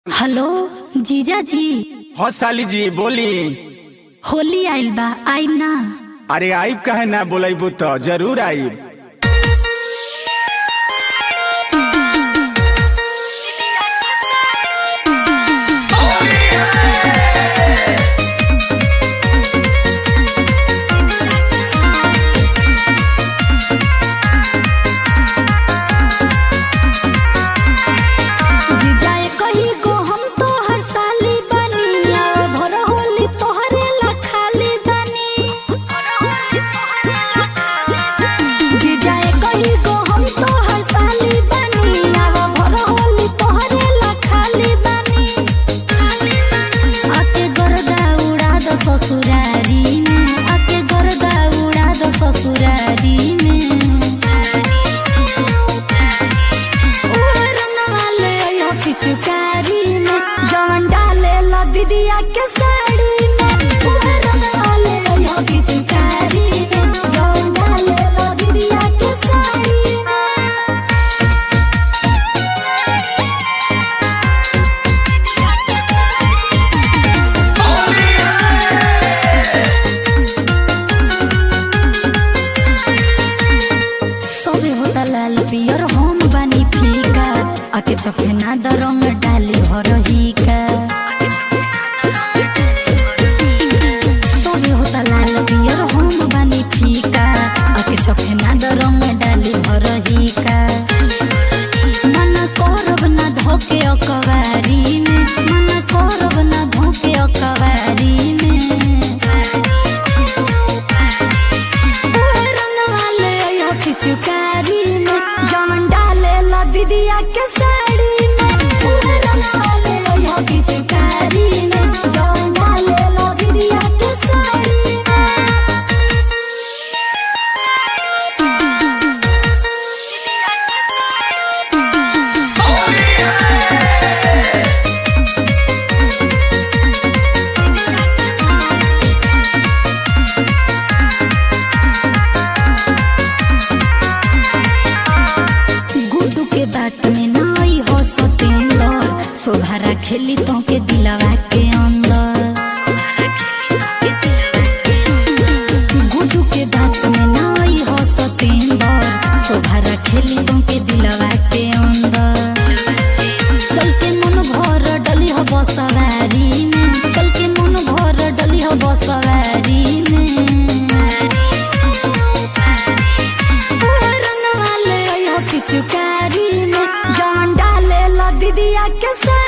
Hello जीजा जी। हाँ साली जी बोली। होली आइल बा, आई ना? अरे आइब कहे ना, बोलेबू तो जरूर आइब। दीदिया के साड़ी में वाले हो की चिकारी में जौन डाले लो दीदिया के साड़ी में। सबे होता लाल पियर हम बानी फीका आके चखे ना दरंग डाली भरही का। चखे ना दरंग डाली भरही का। मन करब ना धोके अकवारी में, मन करब ना धोके अकवारी में। रंग वाले हो की चुकारी में जौन डाले ला दीदिया के साड़ी में। रंग वाले हो की चुकारी में जौन डाले ला दीदिया के साड़ी में। बात में नाई हो सतेंदर सोभारा खेली तो के दिलवा के अंदर। गुडू के बात में नाई हो सतेंदर सोभारा खेली तो के दिलवा के अंदर। चल के मन भर डली हो बसवारी में, चल के मन भर डली हो बसवारी में। रंग वाले हो की चुकारी में जौन डाले ला दीदिया के साड़ी।